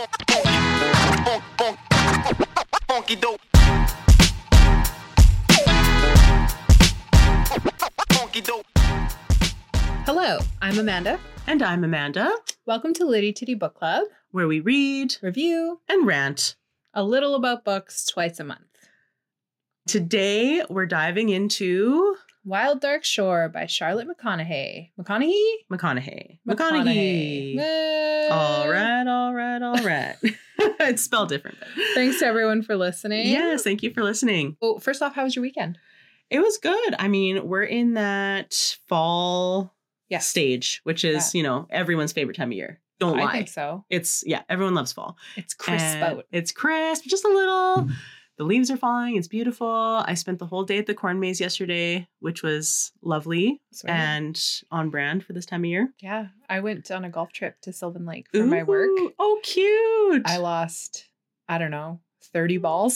Funky dope. Funky dope. Hello, I'm Amanda. And I'm Amanda, Welcome to Litty Titty Book Club, where we read review and rant. a little about books twice a month. Today, we're diving into Wild Dark Shore by Charlotte McConaughey. McConaughey. All right. It's spelled different. Thanks to everyone for listening. Yes, thank you for listening. Well, first off, how was your weekend? It was good. I mean, we're in that fall Yes. stage, which is, everyone's favorite time of year. Don't lie. I think so. Everyone loves fall. It's crisp And out. It's crisp, just a little. The leaves are falling. It's beautiful. I spent the whole day at the corn maze yesterday, which was lovely Sweet. and on brand for this time of year. Yeah, I went on a golf trip to Sylvan Lake for my work. Ooh, oh, cute. I lost, 30 balls.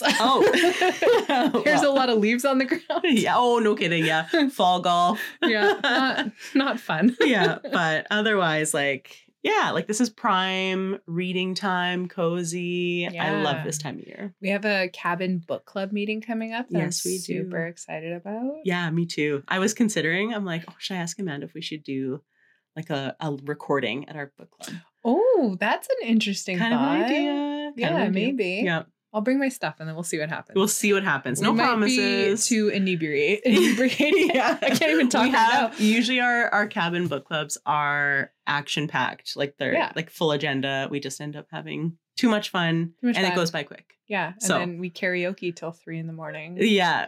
Oh. There's a lot of leaves on the ground. Yeah. Oh, no kidding. Yeah. Fall golf. Yeah, not fun. Yeah. But otherwise, this is prime reading time, cozy. Yeah. I love this time of year. We have a cabin book club meeting coming up that Yes, I'm we do. super excited about. Yeah, me too. I was considering, I'm like, should I ask Amanda if we should do like a recording at our book club? Oh, that's an interesting Kind of thought. an idea. Yeah, maybe. Yeah. I'll bring my stuff and then we'll see what happens. We'll see what happens. We No might promises. Be too inebriated. Yeah. I can't even talk We right now. usually our cabin book clubs are action packed. Like they're Yeah. like full agenda. We just end up having too much fun. Too much and fun. it goes by quick. Yeah. And So- then we karaoke till 3 a.m. Yeah.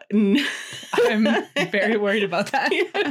I'm very worried about that.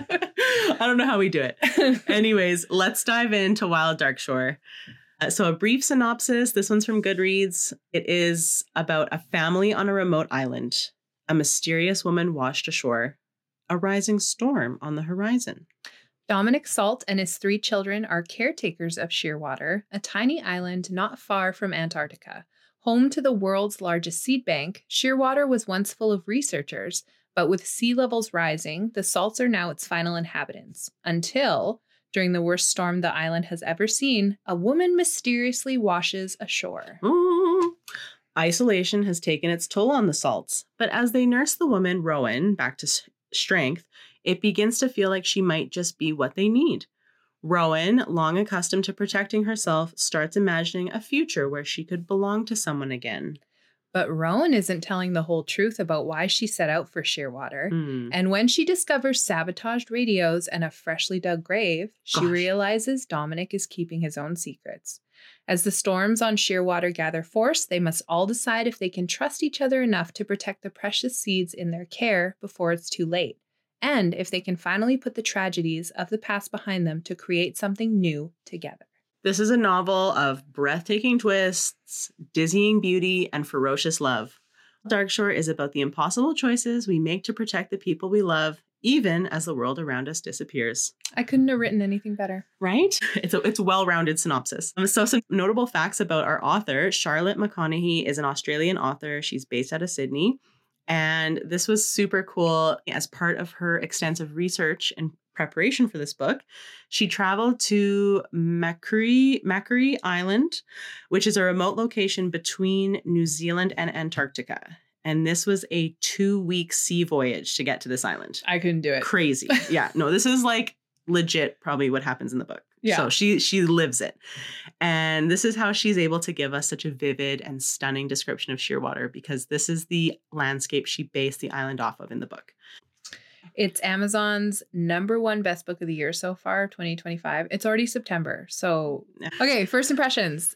I don't know how we do it. Anyways, let's dive into Wild Dark Shore. So a brief synopsis. This one's from Goodreads. It is about a family on a remote island. A mysterious woman washed ashore. A rising storm on the horizon. Dominic Salt and his 3 children are caretakers of Shearwater, a tiny island not far from Antarctica. Home to the world's largest seed bank, Shearwater was once full of researchers, but with sea levels rising, the Salts are now its final inhabitants. Until, during the worst storm the island has ever seen, a woman mysteriously washes ashore. Ooh. Isolation has taken its toll on the Salts, but as they nurse the woman, Rowan, back to strength, it begins to feel like she might just be what they need. Rowan, long accustomed to protecting herself, starts imagining a future where she could belong to someone again. But Rowan isn't telling the whole truth about why she set out for Shearwater. Hmm. And when she discovers sabotaged radios and a freshly dug grave, she Gosh. realizes Dominic is keeping his own secrets. As the storms on Shearwater gather force, they must all decide if they can trust each other enough to protect the precious seeds in their care before it's too late, and if they can finally put the tragedies of the past behind them to create something new together. This is a novel of breathtaking twists, dizzying beauty, and ferocious love. Dark Shore is about the impossible choices we make to protect the people we love, even as the world around us disappears. I couldn't have written anything better. Right? It's a well-rounded synopsis. So some notable facts about our author. Charlotte McConaughey is an Australian author. She's based out of Sydney. And this was super cool. As part of her extensive research and preparation for this book, she traveled to Macquarie Island, which is a remote location between New Zealand and Antarctica. And this was a 2-week sea voyage to get to this island. I couldn't do it. Crazy. Yeah. No, this is like legit probably what happens in the book. Yeah. So she lives it. And this is how she's able to give us such a vivid and stunning description of Shearwater, because this is the landscape she based the island off of in the book. It's Amazon's #1 best book of the year so far, 2025. It's already September. So, okay, first impressions.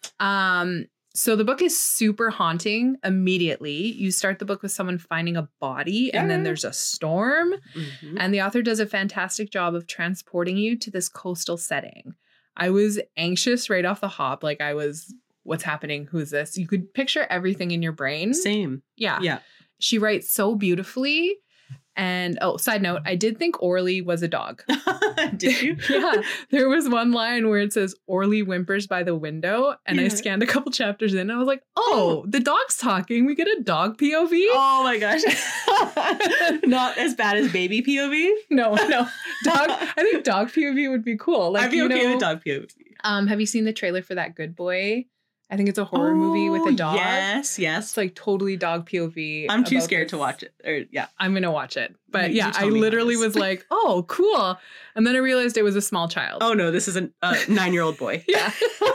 So the book is super haunting immediately. You start the book with someone finding a body and then there's a storm. Mhm. And the author does a fantastic job of transporting you to this coastal setting. I was anxious right off the hop. Like I was, what's happening? Who's this? You could picture everything in your brain. Same. Yeah. Yeah. She writes so beautifully. And side note, I did think Orly was a dog. Did you? Yeah. There was one line where it says Orly whimpers by the window. And I Yeah. scanned a couple chapters in and I was like, oh, the dog's talking. We get a dog POV. Oh my gosh. Not as bad as baby POV. No. Dog. I think dog POV would be cool. Like, I'd be okay with dog POV. Have you seen the trailer for that Good Boy I think it's a horror movie with a dog. Yes. It's like totally dog POV. I'm too scared to watch it. I'm going to watch it. But You yeah, tell I me how literally it is. was like, oh, cool. And then I realized it was a small child. Oh no, this is a 9-year-old boy. Yeah.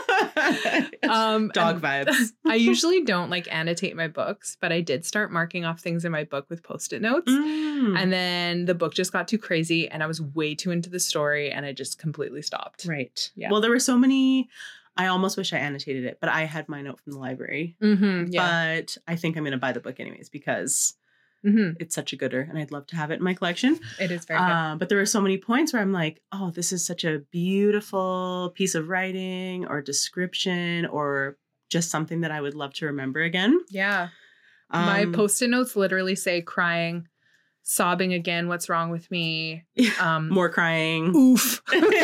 Dog vibes. I usually don't like annotate my books, but I did start marking off things in my book with Post-it notes. And then the book just got too crazy and I was way too into the story and I just completely stopped. Right. Yeah. Well, there were so many. I almost wish I annotated it, but I had my note from the library. Mm-hmm, yeah. But I think I'm going to buy the book anyways because Mm-hmm. it's such a gooder and I'd love to have it in my collection. It is very good. But there were so many points where I'm like, oh, this is such a beautiful piece of writing or description or just something that I would love to remember again. Yeah. My Post-it notes literally say crying, sobbing again, what's wrong with me? More crying. Oof.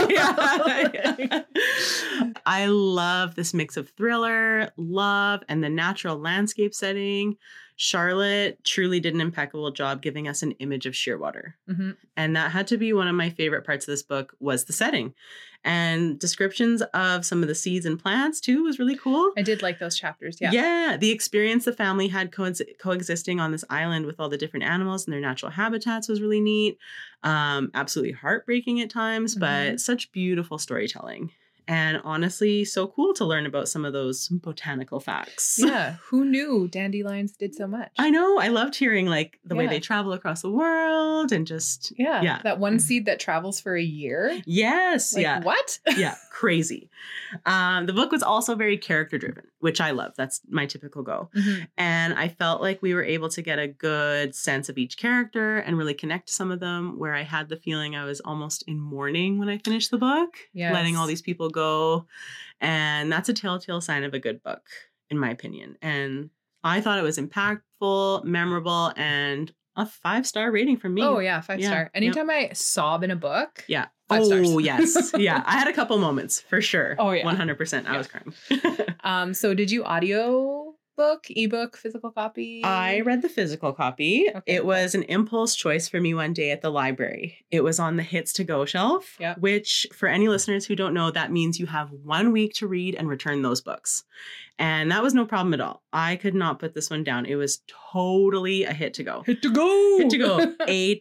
I love this mix of thriller, love, and the natural landscape setting. Charlotte truly did an impeccable job giving us an image of Shearwater. Mm-hmm. And that had to be one of my favorite parts of this book was the setting. And descriptions of some of the seeds and plants too was really cool. I did like those chapters. Yeah. Yeah. The experience the family had coexisting on this island with all the different animals and their natural habitats was really neat. Absolutely heartbreaking at times, but such beautiful storytelling. And honestly, so cool to learn about some of those botanical facts. Yeah. Who knew dandelions did so much? I know. I loved hearing like the way they travel across the world and just. Yeah. That one seed that travels for a year. Yes. Like, what? Yeah. Crazy. The book was also very character driven, which I love. That's my typical go. Mm-hmm. And I felt like we were able to get a good sense of each character and really connect to some of them where I had the feeling I was almost in mourning when I finished the book, letting all these people go. And that's a telltale sign of a good book, in my opinion. And I thought it was impactful, memorable, and a 5-star rating from me. Oh, yeah. 5-star. Anytime I sob in a book. Yeah. 5 stars. Oh, yes. Yeah. I had a couple moments for sure. Oh, yeah. 100%. I was crying. So did you audio book, ebook, physical copy? I read the physical copy. Okay, it was an impulse choice for me one day at the library. It was on the hits to go shelf, which for any listeners who don't know, that means you have 1 week to read and return those books. And that was no problem at all. I could not put this one down. It was totally a hit to go. Hit to go. Hit to go.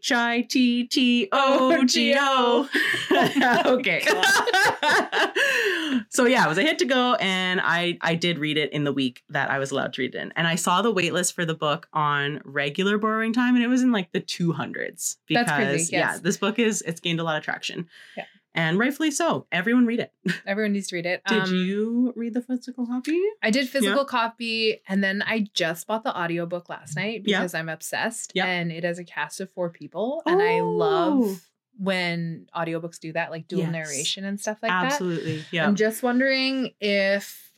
HITTOGO. Okay. So yeah, it was a hit to go. And I did read it in the week that I was allowed to read it in. And I saw the wait list for the book on regular borrowing time. And it was in like the 200s. Because that's crazy. Yes. This book it's gained a lot of traction. Yeah. And rightfully so. Everyone read it. Everyone needs to read it. Did you read the physical copy? I did physical copy. And then I just bought the audiobook last night because I'm obsessed. Yeah. And it has a cast of 4 people. And I love when audiobooks do that, like dual narration and stuff like that. Absolutely. Yeah. I'm just wondering if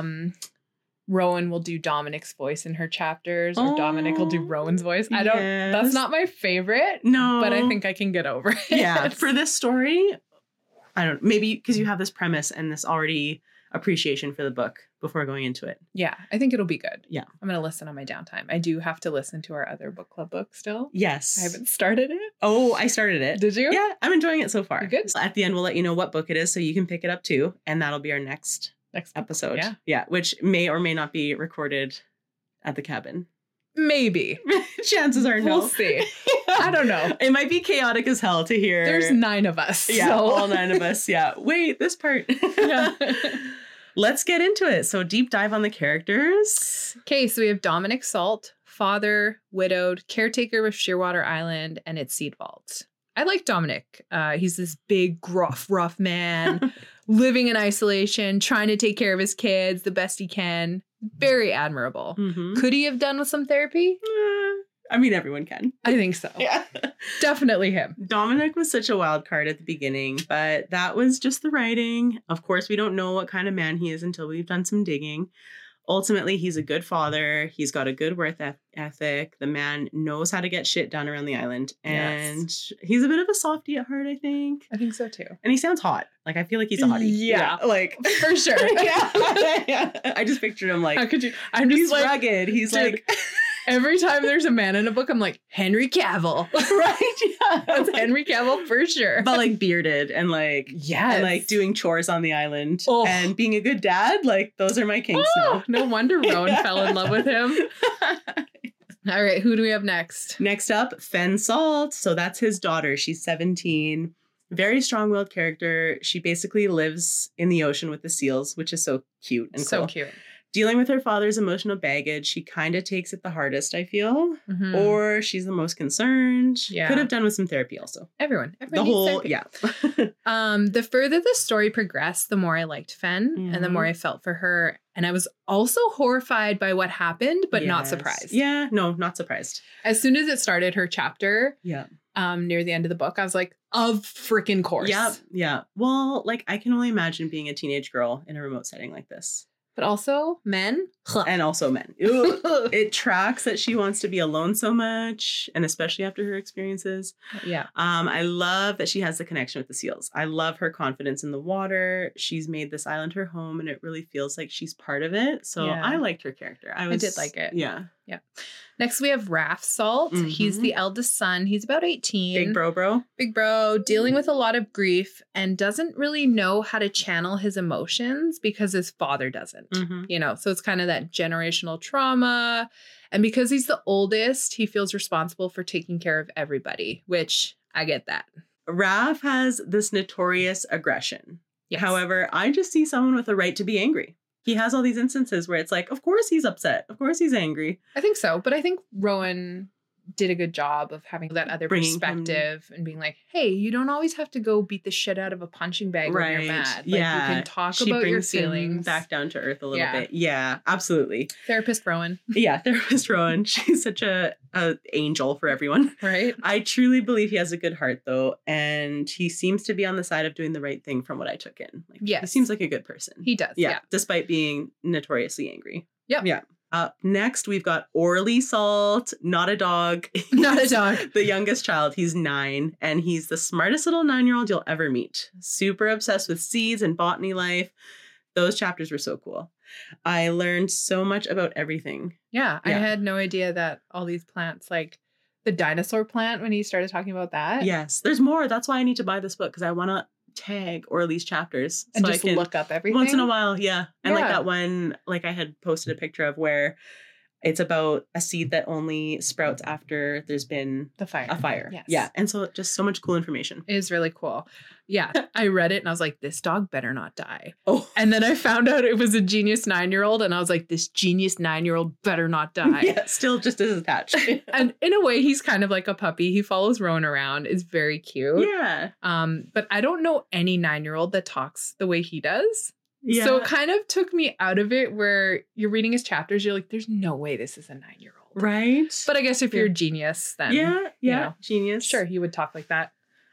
Rowan will do Dominic's voice in her chapters or Dominic will do Rowan's voice. I don't, that's not my favorite. No. But I think I can get over it. Yeah. For this story, I don't, maybe because you have this premise and this already appreciation for the book before going into it. Yeah. I think it'll be good. Yeah. I'm going to listen on my downtime. I do have to listen to our other book club book still. Yes. I haven't started it. Oh, I started it. Did you? Yeah. I'm enjoying it so far. You're good. At the end, we'll let you know what book it is so you can pick it up too. And that'll be our next episode. Yeah. Yeah. Which may or may not be recorded at the cabin. Maybe. Chances are no. We'll see. I don't know. It might be chaotic as hell to hear. There's 9 of us. Yeah, so. all 9 of us. Yeah. Wait, this part. Yeah. Let's get into it. So deep dive on the characters. Okay, so we have Dominic Salt, father, widowed, caretaker of Shearwater Island and its seed vault. I like Dominic. He's this big, gruff, rough man living in isolation, trying to take care of his kids the best he can. Very admirable. Mm-hmm. Could he have done with some therapy? I mean, everyone can. I think so. Yeah. Definitely him. Dominic was such a wild card at the beginning, but that was just the writing. Of course, we don't know what kind of man he is until we've done some digging. Ultimately, he's a good father. He's got a good work ethic. The man knows how to get shit done around the island. And he's a bit of a softie at heart, I think. I think so too. And he sounds hot. Like, I feel like he's a hottie. Yeah. Like, for sure. Yeah. I just pictured him like, how could you? I'm just he's like, rugged. He's dude, like, Every time there's a man in a book, I'm like, Henry Cavill. Right? Yeah. That's Henry Cavill for sure. But like bearded and like, yes. and like doing chores on the island and being a good dad. Like those are my kinks now. No wonder Rowan fell in love with him. All right. Who do we have next? Next up, Fen Salt. So that's his daughter. She's 17. Very strong-willed character. She basically lives in the ocean with the seals, which is so cute and so cool. Cute. Dealing with her father's emotional baggage, she kind of takes it the hardest, I feel. Mm-hmm. Or she's the most concerned. Yeah. Could have done with some therapy also. Everyone The whole, therapy. yeah. The further the story progressed, the more I liked Fen and the more I felt for her. And I was also horrified by what happened, but not surprised. Yeah, no, not surprised. As soon as it started her chapter, yeah, near the end of the book, I was like, of freaking course. Yeah, yeah. Well, like I can only imagine being a teenage girl in a remote setting like this. But also men. And also men. It tracks that she wants to be alone so much, and especially after her experiences. Yeah. I love that she has the connection with the seals. I love her confidence in the water. She's made this island her home, and it really feels like she's part of it. So yeah. I liked her character. I did like it. Yeah. Yeah. Next, we have Raph Salt. Mm-hmm. He's the eldest son. He's about 18. Big bro, dealing with a lot of grief and doesn't really know how to channel his emotions because his father doesn't, you know, so it's kind of that generational trauma. And because he's the oldest, he feels responsible for taking care of everybody, which I get that. Raph has this notorious aggression. Yes. However, I just see someone with a right to be angry. He has all these instances where it's like, of course he's upset. Of course he's angry. I think so. But I think Rowan did a good job of having that other perspective and being like, hey, you don't always have to go beat the shit out of a punching bag when you're mad. Like, yeah. You can talk about your feelings. Him back down to earth a little bit. Yeah, absolutely. Therapist Rowan. Yeah, Therapist Rowan. She's such a angel for everyone. Right. I truly believe he has a good heart, though. And he seems to be on the side of doing the right thing from what I took in. Like, yes. He seems like a good person. He does. Yeah. Despite being notoriously angry. Yep. Yeah. Next, we've got Orly Salt, not a dog. Not a dog. The youngest child. He's 9, and he's the smartest little 9-year-old you'll ever meet. Super obsessed with seeds and botany life. Those chapters were so cool. I learned so much about everything. Yeah, I had no idea that all these plants, like the dinosaur plant, when he started talking about that. Yes, there's more. That's why I need to buy this book, because I want to tag Orly's chapters and just look up everything once in a while. Yeah. And like that one, like I had posted a picture of where it's about a seed that only sprouts after there's been a fire. Yes. Yeah. And so just so much cool information. It is really cool. Yeah. I read it and I was like, this dog better not die. Oh. And then I found out it was a genius 9-year-old and I was like, this genius 9-year-old better not die. Yeah, still just as attached. And in a way, he's kind of like a puppy. He follows Rowan around. Is very cute. Yeah. But I don't know any 9-year-old that talks the way he does. Yeah. So it kind of took me out of it where you're reading his chapters. You're like, there's no way this is a 9-year-old. Right. But I guess if you're a genius, then. Yeah. You know, genius. Sure. He would talk like that.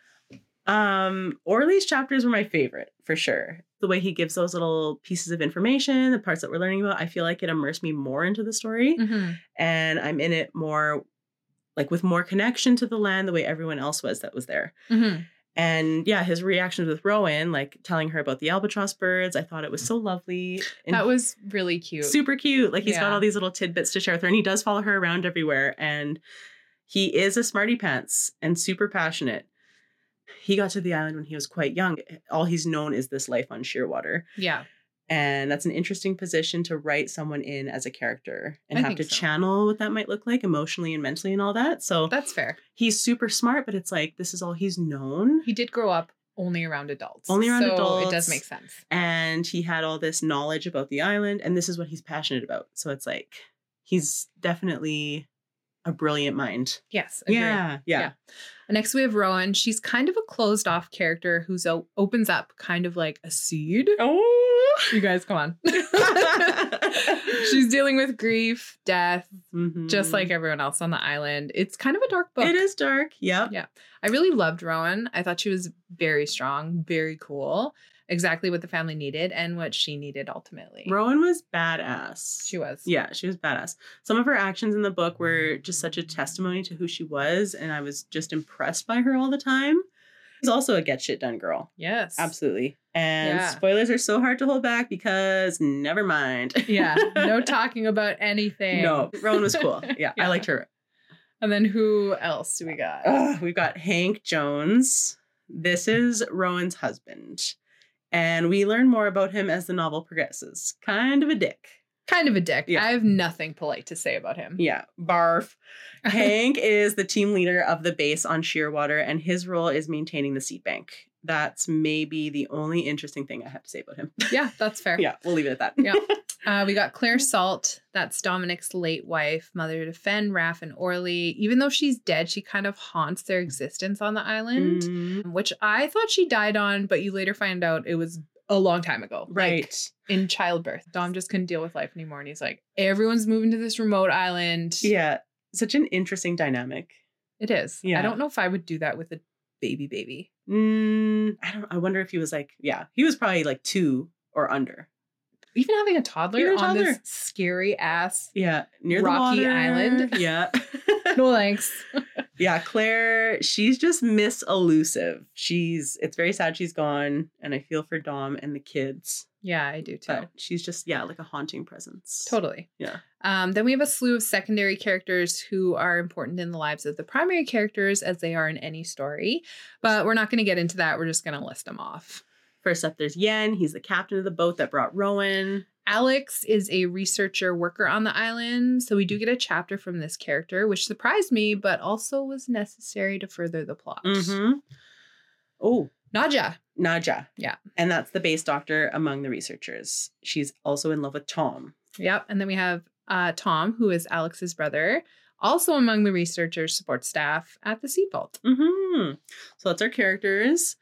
Orly's chapters were my favorite for sure. The way he gives those little pieces of information, the parts that we're learning about, I feel like it immersed me more into the story. And I'm in it more, like with more connection to the land, the way everyone else was that was there. And yeah, his reactions with Rowan, like telling her about the albatross birds, I thought it was so lovely. And that was really cute. Super cute. Like he's got all these little tidbits to share with her, and he does follow her around everywhere. And he is a smarty pants and super passionate. He got to the island when he was quite young. All he's known is this life on Shearwater. Yeah. And that's an interesting position to write someone in as a character and have to channel what that might look like emotionally and mentally and all that. So that's fair. He's super smart, but it's like, this is all he's known. He did grow up only around adults. Adults. It does make sense. And he had all this knowledge about the island, and this is what he's passionate about. So it's like, he's definitely a brilliant mind. Yes. Agree. Yeah. Next, we have Rowan. She's kind of a closed off character who opens up kind of like a seed. Oh, you guys, come on. She's dealing with grief, death, just like everyone else on the island. It's kind of a dark book. It is dark. Yep. Yeah. I really loved Rowan. I thought she was very strong, very cool. Exactly what the family needed and what she needed ultimately. Rowan was badass. She was. Yeah, she was badass. Some of her actions in the book were just such a testimony to who she was, and I was just impressed by her all the time. She's also a get shit done girl. Yes. Absolutely. And Yeah. spoilers are so hard to hold back because never mind. Yeah. No talking about anything. No, Rowan was cool. Yeah, Yeah. I liked her. And then who else do we got? We've got Hank Jones. This is Rowan's husband. And we learn more about him as the novel progresses. Kind of a dick. Kind of a dick. Yeah. I have nothing polite to say about him. Yeah, barf. Hank is the team leader of the base on Shearwater, and his role is maintaining the seed bank. That's maybe the only interesting thing I have to say about him. Yeah, that's fair. Yeah, we'll leave it at that. Yeah. We got Claire Salt. That's Dominic's late wife, mother to Fen, Raph, and Orly. Even though she's dead, she kind of haunts their existence on the island, which I thought she died on, but you later find out it was a long time ago. Right. Like, in childbirth. Dom just couldn't deal with life anymore. And he's like, everyone's moving to this remote island. Yeah. Such an interesting dynamic. It is. Yeah. I don't know if I would do that with a baby. I wonder if he was like, yeah, he was probably like 2 or under. Even having a toddler Even a on toddler. this scary ass Yeah. Near rocky the water. island. Yeah. No thanks. Yeah, Claire, she's just Miss Elusive. It's very sad she's gone, and I feel for Dom and the kids. Yeah, I do too. But she's just, like a haunting presence. Totally. Yeah. Then we have a slew of secondary characters who are important in the lives of the primary characters as they are in any story. But we're not going to get into that. We're just going to list them off. First up, there's Yen. He's the captain of the boat that brought Rowan. Alex is a researcher worker on the island. So we do get a chapter from this character, which surprised me, but also was necessary to further the plot. Mm-hmm. Oh. Nadja. Yeah. And that's the base doctor among the researchers. She's also in love with Tom. Yep. And then we have Tom, who is Alex's brother, also among the researchers' support staff at the Seed Vault. Mm-hmm. So that's our characters.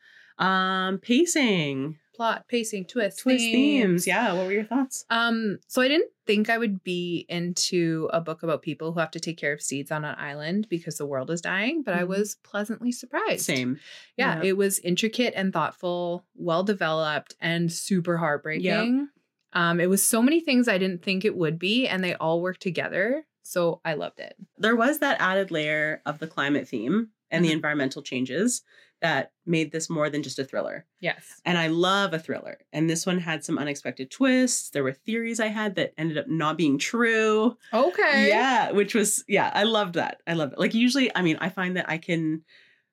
Pacing. Plot, pacing, twist themes. Yeah. What were your thoughts? So I didn't think I would be into a book about people who have to take care of seeds on an island because the world is dying, but I was pleasantly surprised. Same. Yeah, it was intricate and thoughtful, well developed, and super heartbreaking. It was so many things I didn't think it would be, and they all worked together. So I loved it. There was that added layer of the climate theme and the environmental changes that made this more than just a thriller. Yes. And I love a thriller. And this one had some unexpected twists. There were theories I had that ended up not being true. Okay. Yeah, which was, I loved that. I loved it. Like usually, I mean, I find that I can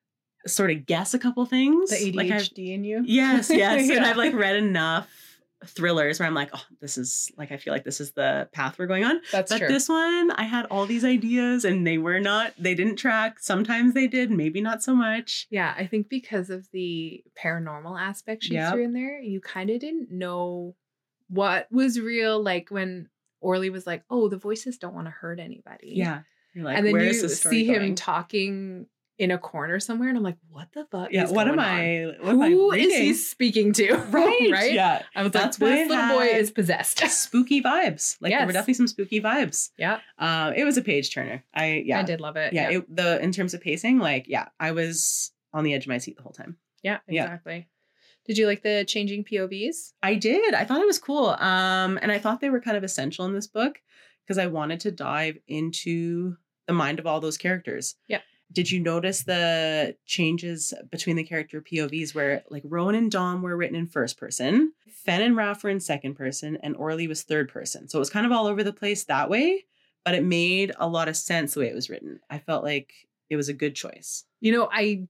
sort of guess a couple things. The ADHD in you? Yes. Yeah. And I've like read enough thrillers where I'm like, oh, this is like, I feel like this is the path we're going on. That's but true. This one, I had all these ideas and they didn't track. Sometimes they did, maybe not so much. Yeah, I think because of the paranormal aspect she threw in there, you kind of didn't know what was real. Like when Orly was like, oh, the voices don't want to hurt anybody. Yeah. You're like, and then where you is this story see him going? talking in a corner somewhere, and I'm like, what the fuck is what going am on? Who is he speaking to? Right. Right? Yeah. I was That's like, why this little boy is possessed. Spooky vibes. Like there were Yes. definitely some spooky vibes. Yeah. It was a page turner. I did love it. Yeah. In terms of pacing, I was on the edge of my seat the whole time. Yeah, exactly. Did you like the changing POVs? I did. I thought it was cool. And I thought they were kind of essential in this book because I wanted to dive into the mind of all those characters. Yeah. Did you notice the changes between the character POVs where like Rowan and Dom were written in first person, Fen and Raph were in second person, and Orly was third person. So it was kind of all over the place that way, but it made a lot of sense the way it was written. I felt like it was a good choice. You know, I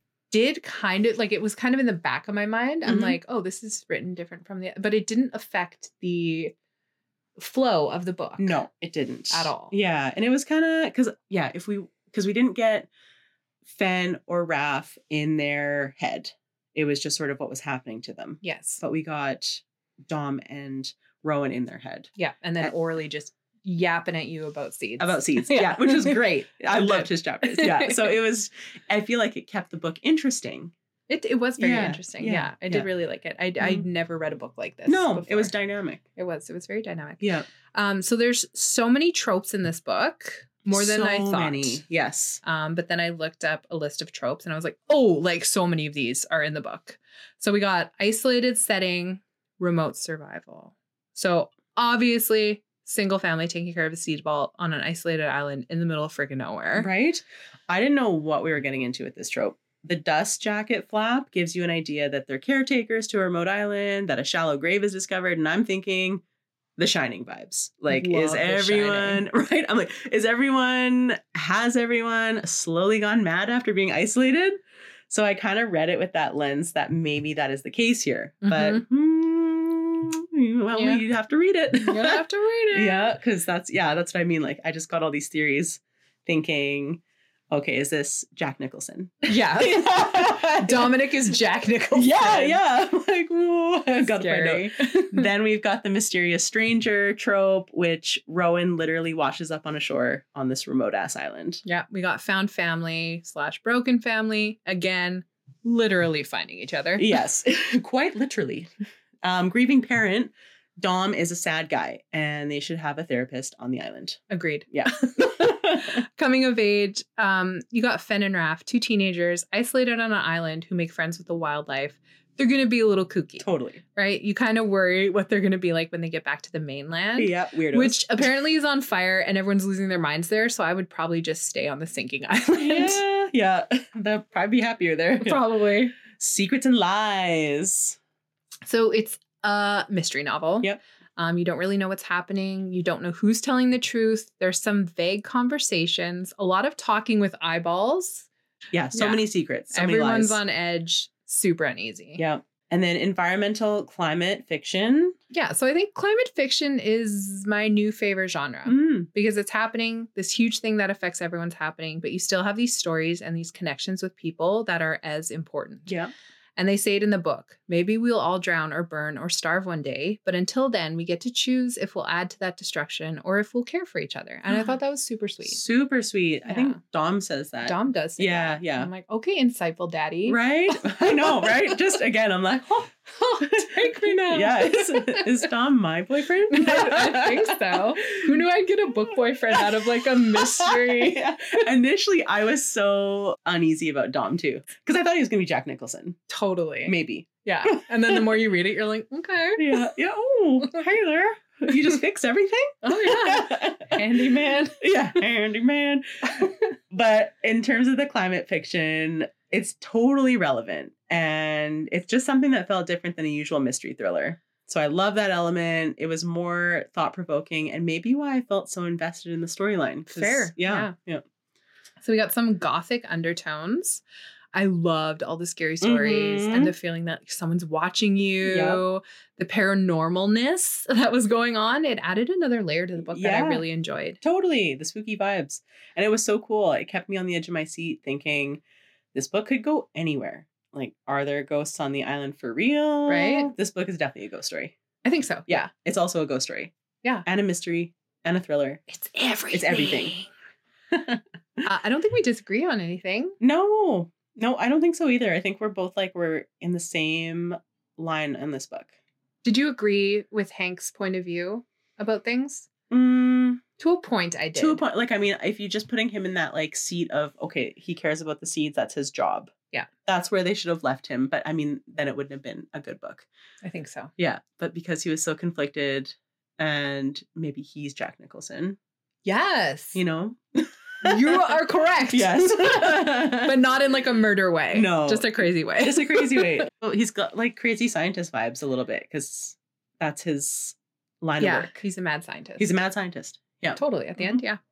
did kind of like, it was kind of in the back of my mind. I'm like, oh, this is written different from but it didn't affect the flow of the book. No, it didn't. At all. Yeah. And it was kind of, because we didn't get Fen or Raph in their head. It was just sort of what was happening to them. Yes. But we got Dom and Rowan in their head. Yeah. And then Orly just yapping at you about seeds. Yeah, which was great. I loved his chapters. Yeah. So I feel like it kept the book interesting. It was very interesting. Yeah. I did really like it. I'd never read a book like this. No, before. it was dynamic. It was very dynamic. Yeah. So there's so many tropes in this book. More than I thought. Many. Yes. But then I looked up a list of tropes and I was like, oh, like so many of these are in the book. So we got isolated setting, remote survival. So obviously, single family taking care of a seed vault on an isolated island in the middle of friggin' nowhere. Right? I didn't know what we were getting into with this trope. The dust jacket flap gives you an idea that they're caretakers to a remote island, that a shallow grave is discovered. And I'm thinking The Shining vibes. Like, Love The has everyone slowly gone mad after being isolated? So I kind of read it with that lens that maybe that is the case here. But you have to read it. You're gonna have to read it. Yeah, because that's what I mean. Like, I just got all these theories thinking, okay, is this Jack Nicholson? Yeah. Dominic is Jack Nicholson. Yeah. Like, whoa, I've got to find out. Scary. Then we've got the mysterious stranger trope, which Rowan literally washes up on a shore on this remote ass island. Yeah, we got found family / broken family. Again, literally finding each other. Yes, quite literally. Grieving parent. Dom is a sad guy, and they should have a therapist on the island. Agreed. Yeah. Coming of age, you got Fen and Raph, 2 teenagers isolated on an island who make friends with the wildlife. They're going to be a little kooky. Totally. Right? You kind of worry what they're going to be like when they get back to the mainland. Yeah, weirdos. Which apparently is on fire and everyone's losing their minds there. So I would probably just stay on the sinking island. Yeah. They'll probably be happier there. Probably. Secrets and Lies. So it's a mystery novel. Yep. You don't really know what's happening. You don't know who's telling the truth. There's some vague conversations, a lot of talking with eyeballs. Yeah, so many secrets. So Everyone's many lies. on edge, super uneasy. Yeah. And then environmental climate fiction. Yeah, so I think climate fiction is my new favorite genre because it's happening, this huge thing that affects everyone's happening, but you still have these stories and these connections with people that are as important. Yeah. And they say it in the book, maybe we'll all drown or burn or starve one day, but until then, we get to choose if we'll add to that destruction or if we'll care for each other. And I thought that was super sweet. Super sweet. I think Dom says that. Dom does say that. Yeah. I'm like, okay, insightful daddy. Right? I know, right? Just again, I'm like, take me now. Yeah. Is Dom my boyfriend? I think so. Who knew I'd get a book boyfriend out of like a mystery? Yeah. Initially, I was so uneasy about Dom too, because I thought he was going to be Jack Nicholson. Totally. Maybe. Yeah. And then the more you read it, you're like, okay. Yeah. Oh, hey there. You just fixed everything? Oh, yeah. Handyman. Yeah, handyman. But in terms of the climate fiction, it's totally relevant. And it's just something that felt different than a usual mystery thriller. So I love that element. It was more thought-provoking and maybe why I felt so invested in the storyline. Fair. Yeah. So we got some gothic undertones. I loved all the scary stories and the feeling that someone's watching you, the paranormalness that was going on. It added another layer to the book that I really enjoyed. Totally. The spooky vibes. And it was so cool. It kept me on the edge of my seat thinking this book could go anywhere. Like, are there ghosts on the island for real? Right. This book is definitely a ghost story. I think so. Yeah. It's also a ghost story. Yeah. And a mystery and a thriller. It's everything. It's everything. I don't think we disagree on anything. No, I don't think so either. I think we're both like, we're in the same line in this book. Did you agree with Hank's point of view about things? To a point, I did. To a point. Like, I mean, if you're just putting him in that like seat of, okay, he cares about the seeds, that's his job. Yeah. That's where they should have left him. But I mean, then it wouldn't have been a good book. I think so. Yeah. But because he was so conflicted and maybe he's Jack Nicholson. Yes. You know? You are correct. Yes. But not in like a murder way. No. Just a crazy way. Just a crazy way. Well, he's got like crazy scientist vibes a little bit because that's his line of work. He's a mad scientist. He's a mad scientist. Yeah. Totally. At the end, yeah.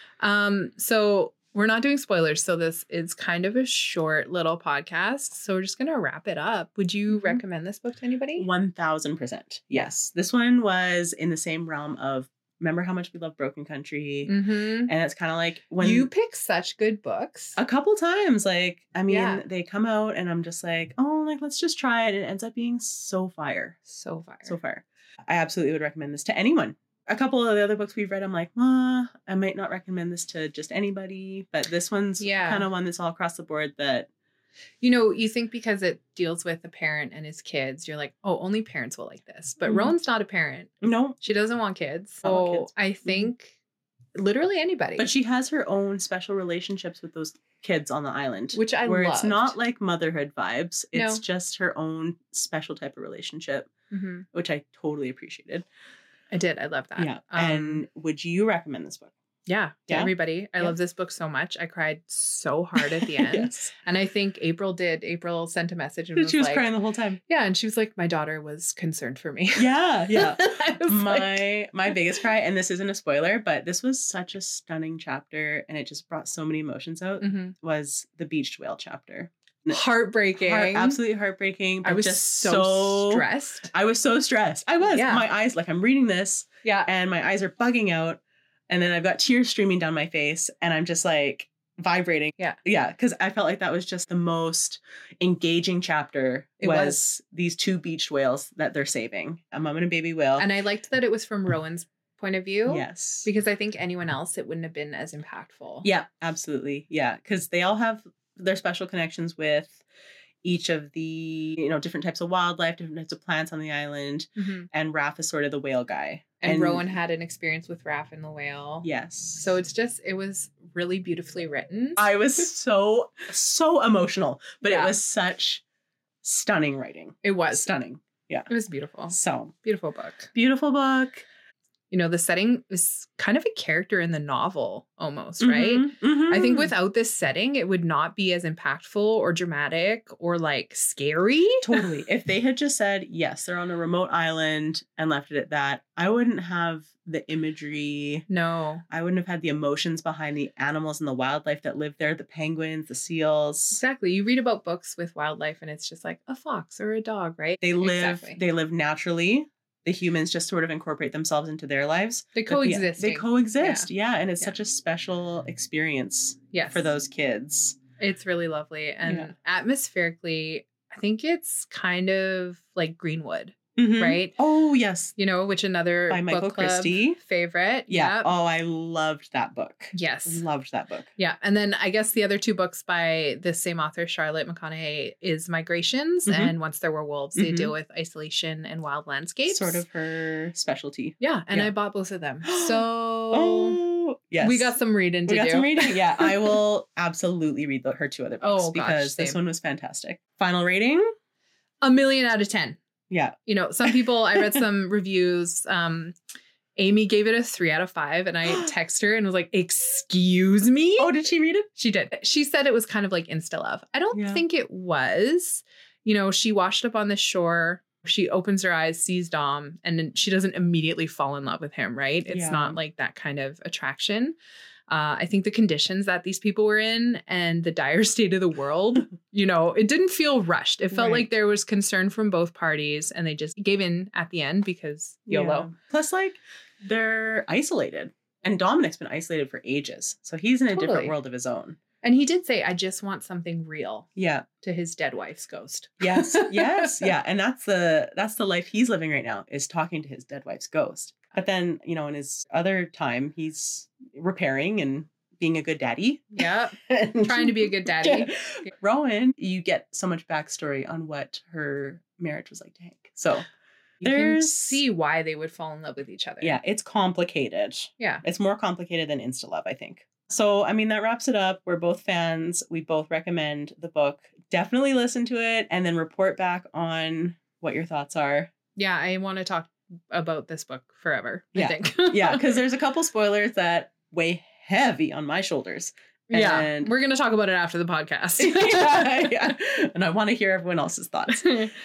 So we're not doing spoilers. So this is kind of a short little podcast. So we're just going to wrap it up. Would you recommend this book to anybody? 1000%. Yes. This one was in the same realm of, remember how much we love Broken Country? Mm-hmm. And it's kind of like when you pick such good books. A couple times. Like, I mean, they come out and I'm just like, oh, like, let's just try it. And it ends up being so fire. So fire. So fire. I absolutely would recommend this to anyone. A couple of the other books we've read, I'm like, I might not recommend this to just anybody, but this one's kind of one that's all across the board that, you know, you think because it deals with a parent and his kids, you're like, oh, only parents will like this. But Rowan's not a parent. No. She doesn't want kids. So I think literally anybody. But she has her own special relationships with those kids on the island. Which I where loved. It's not like motherhood vibes. It's just her own special type of relationship, which I totally appreciated. I did. I love that. Yeah. And would you recommend this book? Yeah, to Yeah. everybody. I Yeah. love this book so much. I cried so hard at the end. Yes. And I think April did. April sent a message and She was like, crying the whole time. yeah, and she was like, my daughter was concerned for me. Yeah, yeah. I was like, My biggest cry, and this isn't a spoiler, but this was such a stunning chapter, and it just brought so many emotions out, mhm. was the beached whale chapter. Heartbreaking. Absolutely heartbreaking. I But was just so stressed. I was so stressed. I was. Yeah. My eyes, like I'm reading this, Yeah. and my eyes are bugging out, and then I've got tears streaming down my face, and I'm just like vibrating. Yeah. Yeah, because I felt like that was just the most engaging chapter. It was these two beached whales that they're saving, a mom and a baby whale. And I liked that it was from Rowan's point of view. Yes. Because I think anyone else, it wouldn't have been as impactful. Yeah, absolutely. Yeah, because they all have their special connections with each of the, different types of wildlife, different types of plants on the island. Mhm. And Raph is sort of the whale guy. And Rowan had an experience with Raph and the whale. Yes. So it was really beautifully written. I was so emotional, but Yeah. it was such stunning writing. It was. Stunning. Yeah. It was beautiful. So Beautiful book. beautiful book. The setting is kind of a character in the novel almost, right? Mhm, mhm. I think without this setting, it would not be as impactful or dramatic or like scary. Totally. If they had just said, yes, they're on a remote island and left it at that, I wouldn't have the imagery. No. I wouldn't have had the emotions behind the animals and the wildlife that live there, the penguins, the seals. Exactly. You read about books with wildlife and it's just like a fox or a dog, right? They live Exactly. they live naturally. The humans just sort of incorporate themselves into their lives. They But yeah, coexist. they coexist. Yeah. And it's Yeah. such a special experience Yes. for those kids. It's really lovely. And Yeah. atmospherically, I think it's kind of like Greenwood, Mhm. right? Oh, yes. Which another By Michael book club Christie. favorite. Yeah. Yep. Oh, I loved that book. Yes. Loved that book. Yeah. And then I guess the other two books by the same author, Charlotte McConaughey, is Migrations. Mhm. And Once There Were Wolves, they Mhm. deal with isolation and wild landscapes. Sort of her specialty. Yeah. And Yeah. I bought both of them. So Oh, yes. we got some reading to We got do. some reading. Yeah, I will absolutely read her two other books Oh, gosh, because this same. one was fantastic. Final rating? 1,000,000 out of 10. Yeah. Some people, I read some reviews. Amy gave it a 3 out of 5, and I texted her and was like, excuse me? Oh, did she read it? She did. She said it was kind of like insta love. I don't Yeah. think it was. She washed up on the shore. She opens her eyes, sees Dom, and then she doesn't immediately fall in love with him, right? It's Yeah. not like that kind of attraction. I think the conditions that these people were in and the dire state of the world, it didn't feel rushed. It felt Right. like there was concern from both parties and they just gave in at the end because YOLO. Yeah. Plus, they're isolated. And Dominic's been isolated for ages. So he's in a Totally. different world of his own. And he did say, I just want something real Yeah. to his dead wife's ghost. Yes. Yes. Yeah. And that's the life he's living right now, is talking to his dead wife's ghost. But then, in his other time, he's repairing and being a good daddy. Yeah. And Trying to be a good daddy. Rowan, you get so much backstory on what her marriage was like to Hank. So You can there's see why they would fall in love with each other. yeah, it's complicated. Yeah. It's more complicated than Insta Love, I think. So, that wraps it up. We're both fans. We both recommend the book. Definitely listen to it and then report back on what your thoughts are. Yeah. I want to talk about this book forever, Yeah. I think. Yeah, because there's a couple spoilers that weigh heavy on my shoulders. Yeah. And We're going to talk about it after the podcast. yeah. And I want to hear everyone else's thoughts.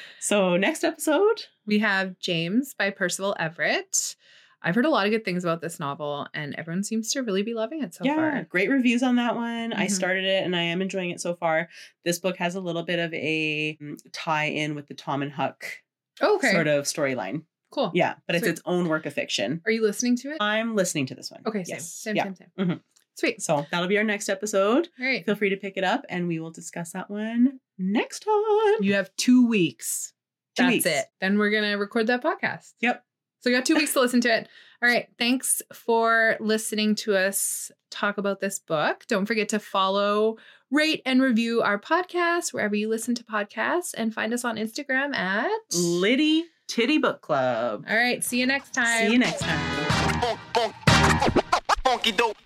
So next episode, We have James by Percival Everett. I've heard a lot of good things about this novel, and everyone seems to really be loving it so far. great reviews on that one. I Mhm. started it and I am enjoying it so far. This book has a little bit of a tie-in with the Tom and Huck Okay. sort of storyline. Cool. Yeah, but it's Sweet. its own work of fiction. Are you listening to it? I'm listening to this one. Okay. Same. Yes. Same. Yeah. Same. Mhm. Sweet. So that'll be our next episode. All right. Feel free to pick it up and we will discuss that one next time. You have 2 weeks. 2 That's weeks. it. Then we're going to record that podcast. Yep. So you got 2 weeks to listen to it. All right. Thanks for listening to us talk about this book. Don't forget to follow, rate, and review our podcast wherever you listen to podcasts, and find us on Instagram at Liddy Titty Book Club. All right. See you next time. See you next time. Funky dope.